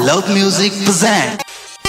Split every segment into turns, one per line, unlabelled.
Love Music present.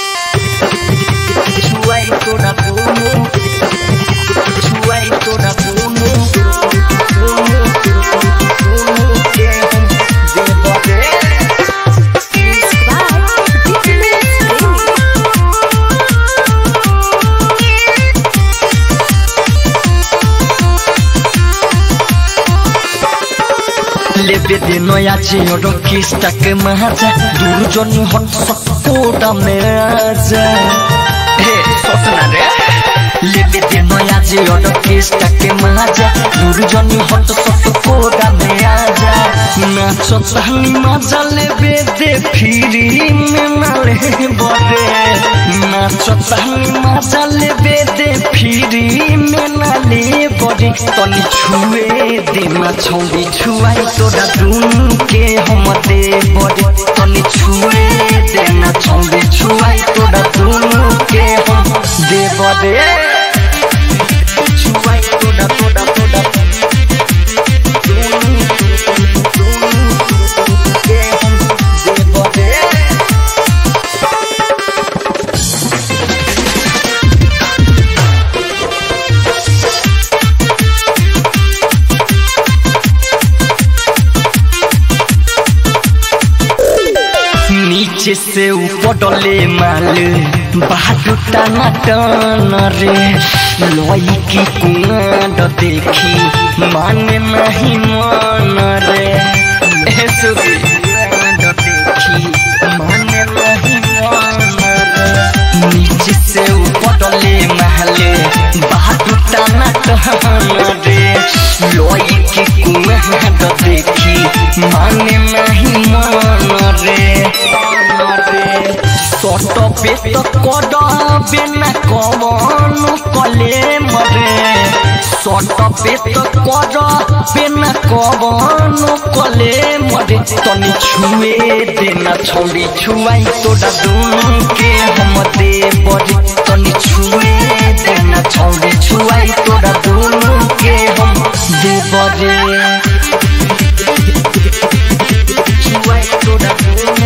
लेबे दे नया जियोर किस्टक महाजा दुर्जन हट सकोडा मेजा हे सोचना रे लेबे दे नया जियोर किस्टक महाजा दुर्जन हट सकोडा मेजा नाचो तहनी मजा लेबे दे फिरी में नाले बड़े नाचो तहनी मजा लेबे दे फिरी में नाले बड़े तनी छुए दे ना छौड़ी छुआई तोरा दुनु के हम दे बड़े तनी छुए दे ना छौड़ी छुआई तोरा दुनु के हम दे बड़े छुआई तोरा तोरा तोरा के हम दे बड़े नीचे से ऊपर डले माल बाहर टाना टान रे लोई की कुआं देखी माने नहीं मान रे ऐसे देखी माने नहीं मान रे नीचे से ऊपर डले महल बाहर टाना टान रे लोई की कुआं देखी माने नहीं मान रे सट पे तो कड़बे न कवन कले मरे सट पे तो कड़बे न कवन कले मरे तनी छुए देना छौड़ी छुआई तोरा दुनु के हम दे बड़े तनी छुए देना छौड़ी छुआई तोरा दुनु के हम दे बड़े छुआई तोरा दुनु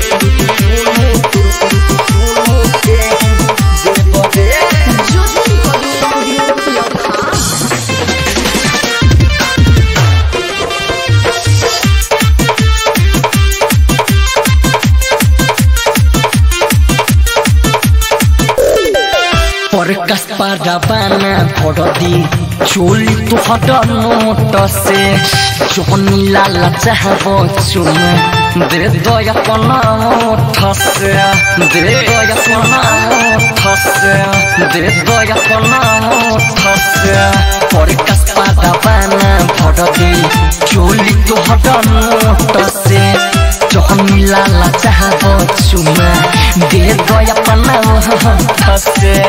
परकस पाराबाना भरदी चोली तो हट नोट से जोनी लाला चाहबो चुमा दे दया पना ठस दे दया पना ठस दे दया पना ठस परकस पाराबाना भरदी चोली तो हट नोट से जोनी लाला चाहबो चुमा दे दया पना ठस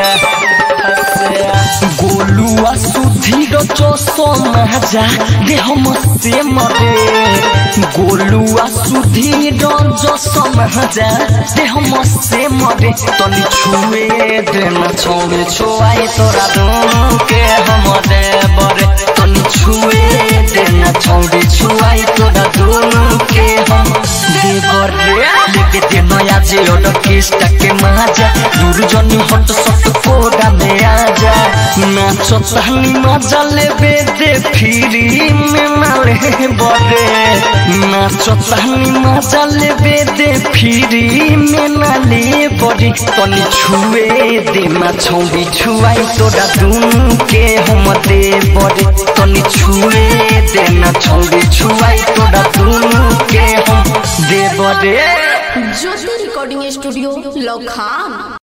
गोलुआ सुधीर जो महाजा दे हम से मरे गोलुआ सुधीर जो महाजा दे हम से मरे तनी छुए देना छौड़े छुआई तोरा दुनु के हम दे बड़े तनी छुए देना छौड़े छुआई तोरा दुनु के हम दे बड़े लेके दे नया जियोर किस्टक महाजा दुर्जन हट सकोडा में आजा नाचो तहनी मजा लेबे दे फिरी में नाले बड़े नाचो तहनी मजा लेबे दे फिरी में नाले बड़े तनी छुए दे ना छौड़ी छुआई तोरा दुनु के हम दे बड़े तनी छुए दे ना छौड़ी छुआई तोरा दुनु के हम दे बड़े
ज्योति रिकॉर्डिंग स्टूडियो लखान।